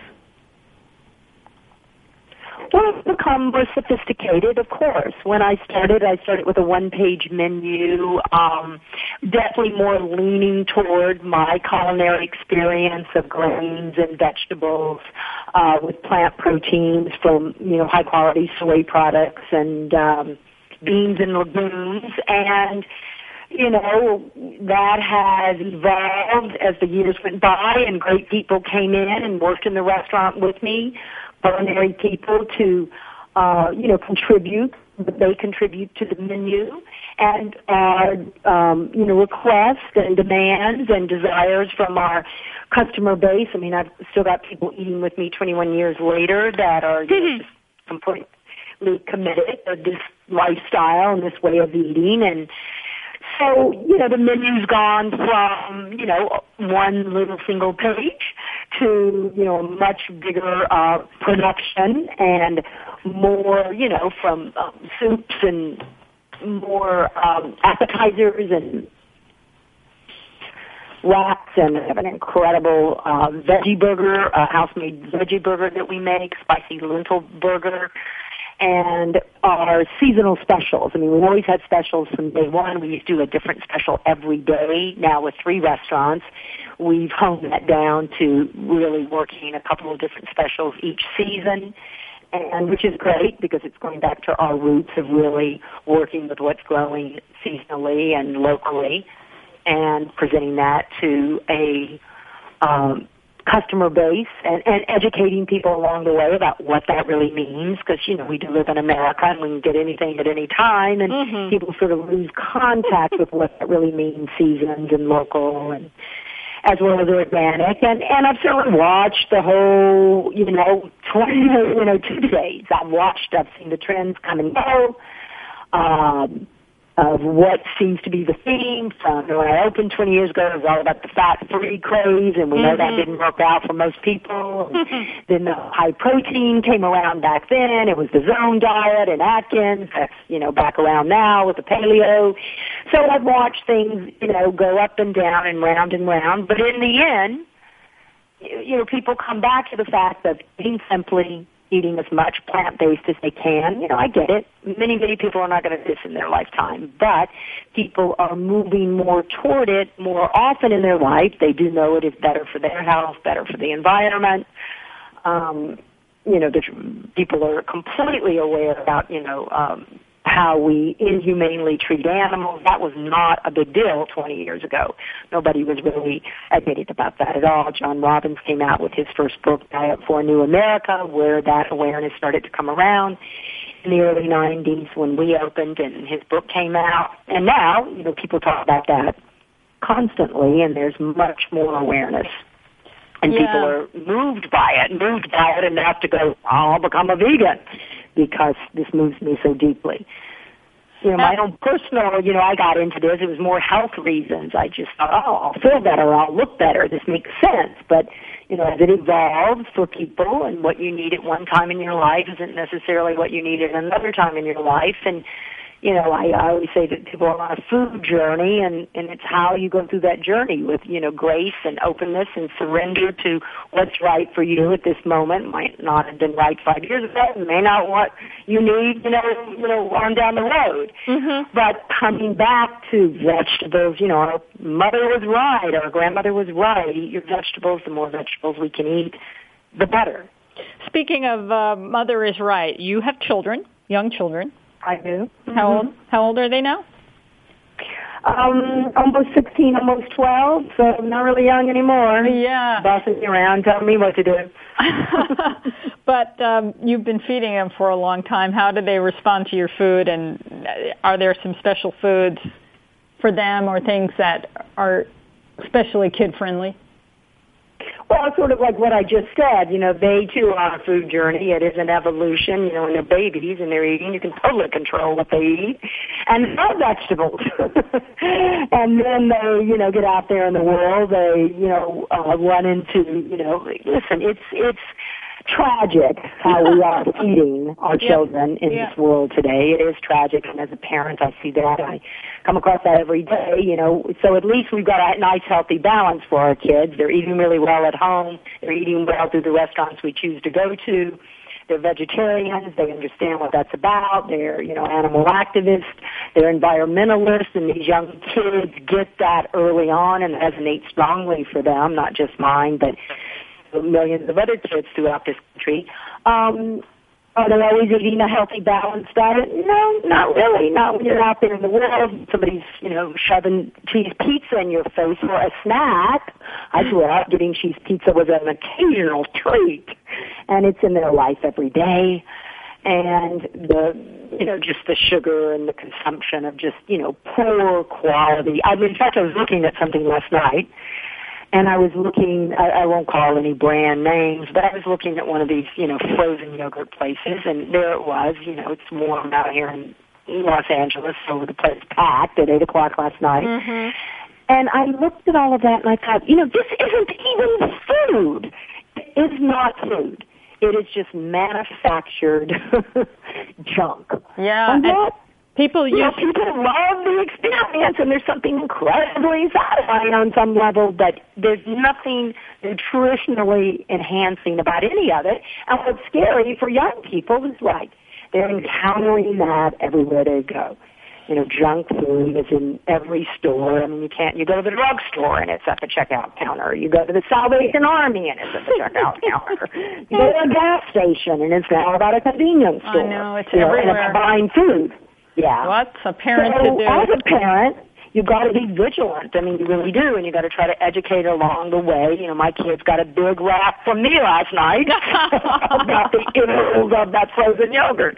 Well, it's become more sophisticated, of course. When I started, I started with a one-page menu, um, definitely more leaning toward my culinary experience of grains and vegetables uh, with plant proteins from, you know, high-quality soy products and um, beans and legumes. And, you know, that has evolved as the years went by, and great people came in and worked in the restaurant with me. Culinary people to, uh, you know, contribute, but they contribute to the menu, and our, um, you know, requests and demands and desires from our customer base. I mean, I've still got people eating with me twenty-one years later that are, you know, just completely committed to this lifestyle and this way of eating. And so, you know, the menu's gone from, you know, one little single page to, you know, a much bigger uh, production and more, you know, from um, soups and more um, appetizers and wraps, and we have an incredible uh, veggie burger, a house-made veggie burger that we make, spicy lentil burger, and our seasonal specials. I mean, we've always had specials from day one. We used to do a different special every day. Now with three restaurants, we've honed that down to really working a couple of different specials each season, and which is great because it's going back to our roots of really working with what's growing seasonally and locally and presenting that to a um, customer base and, and educating people along the way about what that really means, because, you know, we do live in America and we can get anything at any time, and mm-hmm. people sort of lose contact with what that really means, seasoned and local, and as well as organic. And, and I've certainly watched the whole, you know, twenty, you know, two days. I've watched, I've seen the trends come and go. Um, of what seems to be the theme from when I opened twenty years ago. It was all about the fat-free craze, and we mm-hmm. know that didn't work out for most people. And then the high protein came around back then. It was the Zone diet and Atkins. That's, you know, back around now with the paleo. So I've watched things, you know, go up and down and round and round. But in the end, you know, people come back to the fact of eating simply, eating as much plant-based as they can. You know, I get it. Many, many people are not going to do this in their lifetime, but people are moving more toward it more often in their life. They do know it is better for their health, better for the environment. Um, you know, the, people are completely aware about, you know, um, how we inhumanely treat animals. That was not a big deal twenty years ago. Nobody was really admitted about that at all. John Robbins came out with his first book, Diet for a New America, where that awareness started to come around in the early nineties when we opened and his book came out. And now, you know, people talk about that constantly, and there's much more awareness. And yeah. people are moved by it, moved by it enough to go, I'll become a vegan, because this moves me so deeply. You know, my own personal, you know, I got into this. It was more health reasons. I just thought, oh, I'll feel better, I'll look better. This makes sense. But, you know, as it evolves for people, and what you need at one time in your life isn't necessarily what you need at another time in your life. And, you know, I, I always say that people are on a food journey, and, and it's how you go through that journey with, you know, grace and openness and surrender to what's right for you at this moment. Might not have been right five years ago, may not what you need, you know, you know, on down the road. Mm-hmm. But coming back to vegetables, you know, our mother was right, our grandmother was right. Eat your vegetables. The more vegetables we can eat, the better. Speaking of uh, mother is right, you have children, young children. I do. How mm-hmm. old? How old are they now? Um, almost sixteen, almost twelve. So not really young anymore. Yeah. Bossing me around, telling me what to do. But um, you've been feeding them for a long time. How do they respond to your food? And are there some special foods for them, or things that are especially kid friendly? Well, it's sort of like what I just said. You know, they, too, are on a food journey. It is an evolution. You know, when they're babies and they're eating, you can totally control what they eat. And they love vegetables. And then they, you know, get out there in the world. They, you know, uh, run into, you know, listen, it's it's tragic how we are feeding our children in yeah. this world today. It is tragic, and as a parent, I see that. I come across that every day, you know. So at least we've got a nice, healthy balance for our kids. They're eating really well at home. They're eating well through the restaurants we choose to go to. They're vegetarians. They understand what that's about. They're, you know, animal activists. They're environmentalists, and these young kids get that early on, and it resonates strongly for them, not just mine, but millions of other kids throughout this country. Um, are they always eating a healthy, balanced diet? No, not really. Not when you're out there in the world. Somebody's, you know, shoving cheese pizza in your face for a snack. I grew up getting cheese pizza was an occasional treat, and it's in their life every day. And the, you know, just the sugar and the consumption of just, you know, poor quality. I mean, in fact, I was looking at something last night. And I was looking, I, I won't call any brand names, but I was looking at one of these, you know, frozen yogurt places, and there it was. You know, it's warm out here in Los Angeles, so the place packed at eight o'clock last night. Mm-hmm. And I looked at all of that, and I thought, you know, this isn't even food. It is not food. It is just manufactured junk. Yeah. And that, People use... You know, people love the experience, and there's something incredibly satisfying on some level, but there's nothing nutritionally enhancing about any of it. And what's scary for young people is, like, they're encountering that everywhere they go. You know, junk food is in every store. I mean, you can't, you go to the drugstore and it's at the checkout counter. You go to the Salvation Army and it's at the checkout counter. You go to a gas station and it's now about a convenience store. I know, it's you everywhere. Know, and it's buying food. Yeah. What's a parent so to do? As a parent, you got to be vigilant. I mean, you really do, and you got to try to educate along the way. You know, my kids got a big rap from me last night about the ills of that frozen yogurt.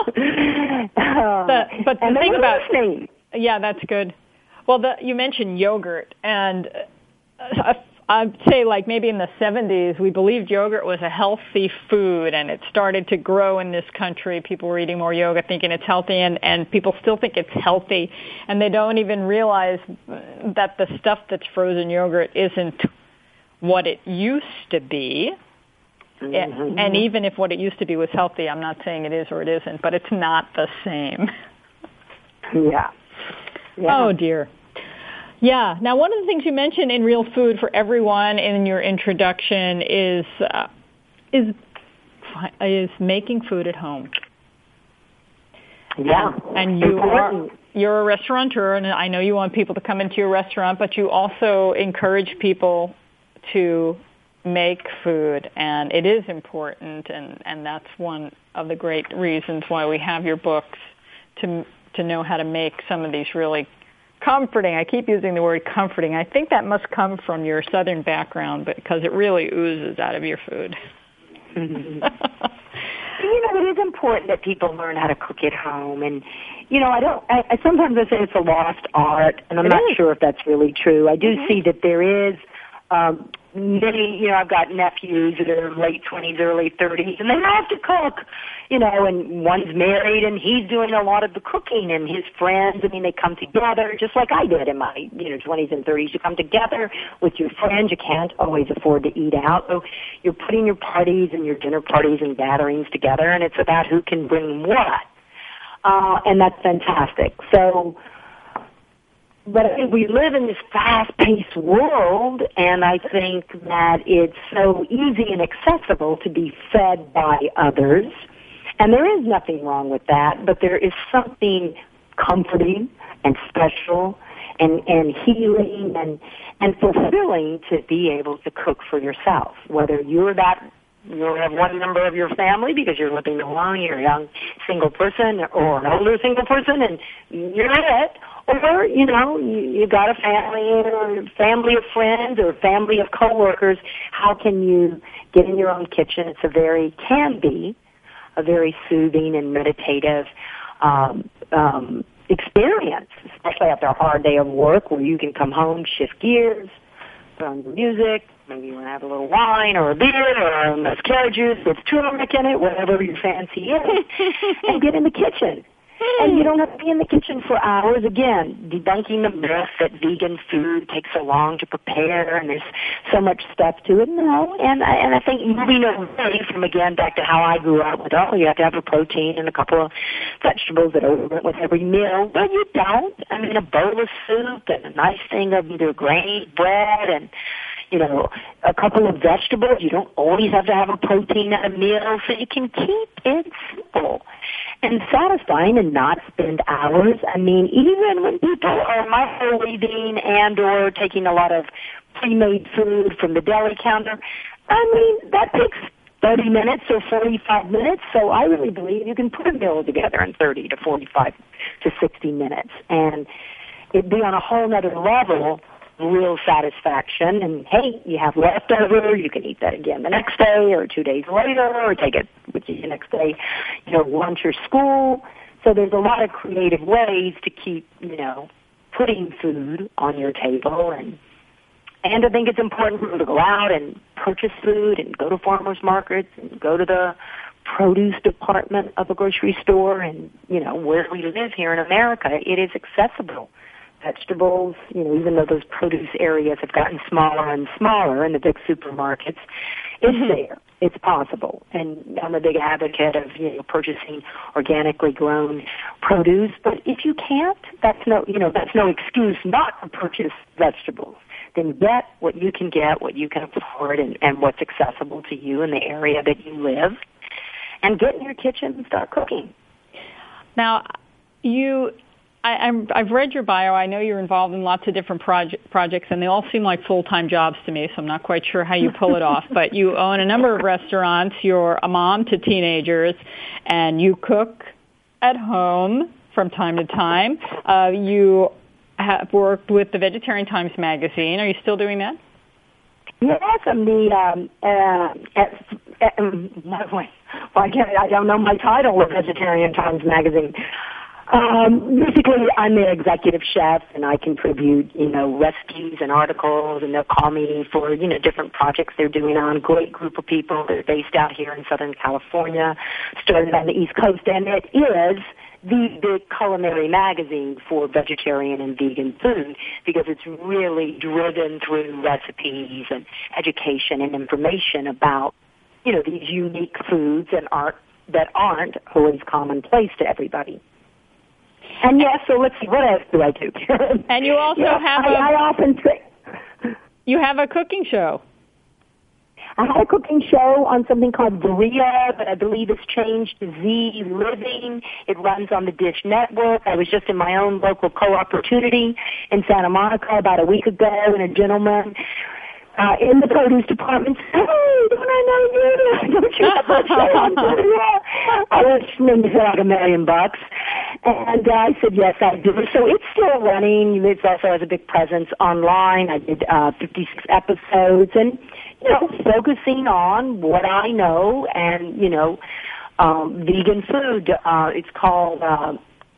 uh, the, but the and thing about listening. Yeah, that's good. Well, the, you mentioned yogurt, and uh, I'd say like maybe in the seventies, we believed yogurt was a healthy food, and it started to grow in this country. People were eating more yogurt, thinking it's healthy, and, and people still think it's healthy, and they don't even realize that the stuff that's frozen yogurt isn't what it used to be. Mm-hmm. And even if what it used to be was healthy, I'm not saying it is or it isn't, but it's not the same. Yeah. yeah. Oh, dear. Yeah. Now, one of the things you mentioned in Real Food for Everyone in your introduction is uh, is is making food at home. Yeah. And, and you Important. are you're a restaurateur, and I know you want people to come into your restaurant, but you also encourage people to make food, and it is important, and, and that's one of the great reasons why we have your books, to to know how to make some of these really comforting. I keep using the word comforting. I think that must come from your Southern background, because it really oozes out of your food. Mm-hmm. You know, it is important that people learn how to cook at home, and you know, I don't. I, I sometimes I say it's a lost art, and I'm it not is. sure if that's really true. I do mm-hmm. see that there is um, many. You know, I've got nephews that are late twenties, early thirties, and they love to cook. You know, and one's married, and he's doing a lot of the cooking, and his friends, I mean, they come together, just like I did in my, you know, twenties and thirties. You come together with your friends. You can't always afford to eat out, so you're putting your parties and your dinner parties and gatherings together, and it's about who can bring what, uh, and that's fantastic. So, but I think we live in this fast-paced world, and I think that it's so easy and accessible to be fed by others. And there is nothing wrong with that, but there is something comforting and special and, and healing and, and fulfilling to be able to cook for yourself, whether you're that, you have one member of your family because you're living alone, you're a young single person or an older single person and you're it, or, you know, you, you got a family or family of friends or family of coworkers. How can you get in your own kitchen? It's a very, can be, a very soothing and meditative um, um, experience, especially after a hard day of work where you can come home, shift gears, put on your music, maybe you want to have a little wine or a beer or a mascara juice with turmeric in it, whatever your fancy is, and get in the kitchen. And you don't have to be in the kitchen for hours. Again, debunking the myth that vegan food takes so long to prepare and there's so much stuff to it. No, and I, and I think moving away from, again, back to how I grew up with, oh, you have to have a protein and a couple of vegetables that are with every meal. Well, you don't. I mean, a bowl of soup and a nice thing of either grain, bread, and you know, a couple of vegetables. You don't always have to have a protein at a meal, so you can keep it simple and satisfying and not spend hours. I mean, even when people are microwaving and or taking a lot of pre-made food from the deli counter, I mean, that takes thirty minutes or forty-five minutes, so I really believe you can put a meal together in thirty to forty-five to sixty minutes, and it'd be on a whole other level, real satisfaction. And hey, you have leftover, you can eat that again the next day or two days later, or take it with you the next day, you know, lunch or school. So there's a lot of creative ways to keep, you know, putting food on your table. And and I think it's important for people to go out and purchase food and go to farmers markets and go to the produce department of a grocery store. And, you know, where we live here in America, it is accessible. Vegetables, you know, even though those produce areas have gotten smaller and smaller in the big supermarkets, it's mm-hmm. there. It's possible. And I'm a big advocate of, you know, purchasing organically grown produce. But if you can't, that's no, you know, that's no excuse not to purchase vegetables. Then get what you can get, what you can afford, and, and what's accessible to you in the area that you live. And get in your kitchen and start cooking. Now, you... I, I'm, I've read your bio. I know you're involved in lots of different project, projects, and they all seem like full-time jobs to me, so I'm not quite sure how you pull it off. But you own a number of restaurants. You're a mom to teenagers, and you cook at home from time to time. Uh, you have worked with the Vegetarian Times Magazine. Are you still doing that? Yes, I'm the, um, uh, at, at, um, well, I, can't, I don't know my title of Vegetarian Times Magazine. Um, basically, I'm the executive chef, and I contribute, you know, recipes and articles, and they'll call me for, you know, different projects they're doing on. Great group of people. They're based out here in Southern California, started on the East Coast, and it is the big culinary magazine for vegetarian and vegan food because it's really driven through recipes and education and information about, you know, these unique foods and art that aren't always commonplace to everybody. And yes, so let's see, what else do I do, Karen? And you also yeah, have I, a, I often say... You have a cooking show. I have a cooking show on something called Berea, but I believe it's changed to Z Living. It runs on the Dish Network. I was just in my own local co-opportunity in Santa Monica about a week ago, and a gentleman uh, in the produce department said, "Hey, don't I know you? Don't you have a show on Berea?" I was maybe for like a million bucks. And uh, I said, yes, I do. So it's still running. It also has a big presence online. I did uh, fifty-six episodes and, you know, focusing on what I know and, you know, um, vegan food. Uh, it's called uh,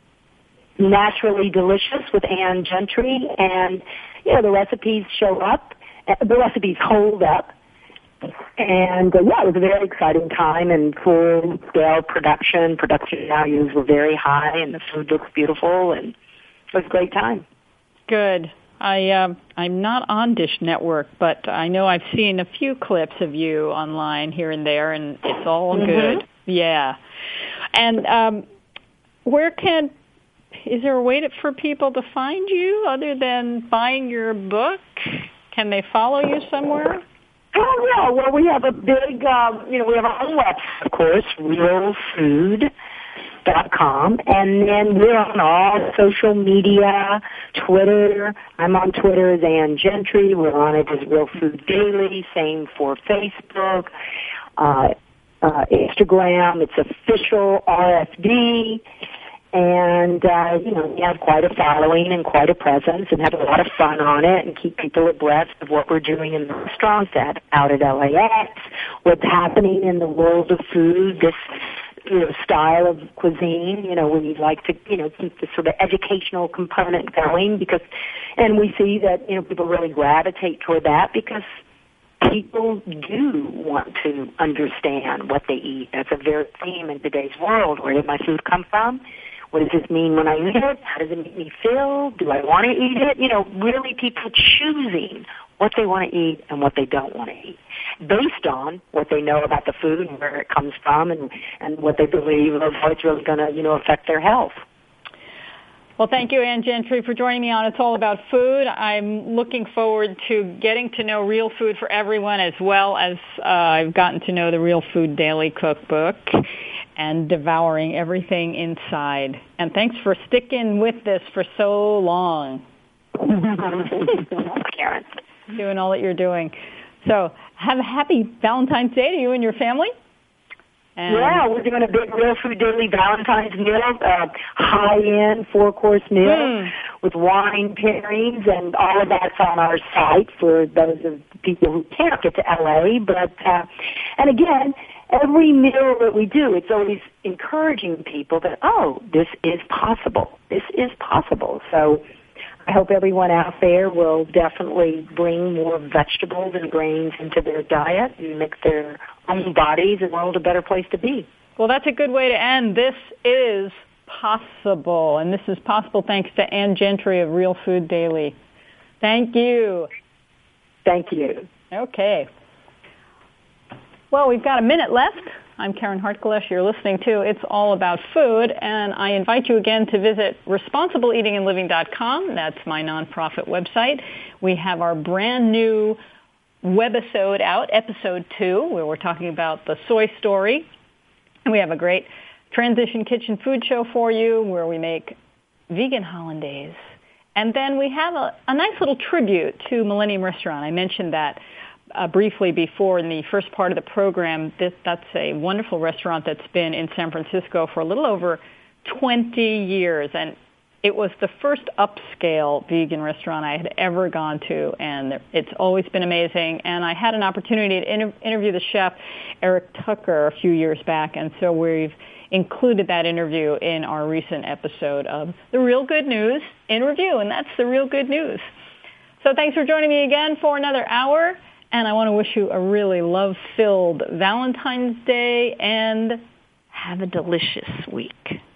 Naturally Delicious with Ann Gentry. And, you know, the recipes show up. The recipes hold up. And, uh, yeah, it was a very exciting time and full-scale production. Production values were very high, and the food looks beautiful, and it was a great time. Good. I, uh, I'm not on Dish Network, but I know I've seen a few clips of you online here and there, and it's all mm-hmm. good. Yeah. And um, where can, is there a way to, for people to find you other than buying your book? Can they follow you somewhere? Oh, yeah. Well, we have a big, um, you know, we have our own website, of course, real food dot com, and then we're on all social media, Twitter. I'm on Twitter as Ann Gentry. We're on it as Real Food Daily, same for Facebook, uh, uh, Instagram. It's official R F D. And, uh, you know, we have quite a following and quite a presence and have a lot of fun on it and keep people abreast of what we're doing in the restaurants at, out at L A X, what's happening in the world of food, this, you know, style of cuisine. You know, we like to, you know, keep the sort of educational component going because, and we see that, you know, people really gravitate toward that because people do want to understand what they eat. That's a very theme in today's world. Where did my food come from? What does this mean when I eat it? How does it make me feel? Do I want to eat it? You know, really people choosing what they want to eat and what they don't want to eat based on what they know about the food and where it comes from and, and what they believe of how it's really going to, you know, affect their health. Well, thank you, Ann Gentry, for joining me on It's All About Food. I'm looking forward to getting to know Real Food for Everyone as well as uh, I've gotten to know the Real Food Daily Cookbook and devouring everything inside. And thanks for sticking with this for so long. Karen. Doing all that you're doing. So have a happy Valentine's Day to you and your family. And yeah, we're doing a big Real Food Daily Valentine's meal, uh, high-end four-course meal mm. with wine pairings, and all of that's on our site for those of people who can't get to L A. But uh, and again, every meal that we do, it's always encouraging people that, oh, this is possible. This is possible. So I hope everyone out there will definitely bring more vegetables and grains into their diet and make their own bodies and world a better place to be. Well, that's a good way to end. This is possible, and this is possible thanks to Ann Gentry of Real Food Daily. Thank you. Thank you. Okay. Well, we've got a minute left. I'm Karen Hartgelesch. You're listening to It's All About Food, and I invite you again to visit responsible eating and living dot com. That's my nonprofit website. We have our brand new webisode out, episode two, where we're talking about the soy story. And we have a great transition kitchen food show for you where we make vegan hollandaise. And then we have a, a nice little tribute to Millennium Restaurant. I mentioned that Uh, briefly before in the first part of the program. This, that's a wonderful restaurant that's been in San Francisco for a little over twenty years. And It was the first upscale vegan restaurant I had ever gone to, and it's always been amazing. And I had an opportunity to inter- interview the chef, Eric Tucker, a few years back, and so we've included that interview in our recent episode of The Real Good News in Review, and that's The Real Good News. So thanks for joining me again for another hour, and I want to wish you a really love-filled Valentine's Day, and have a delicious week.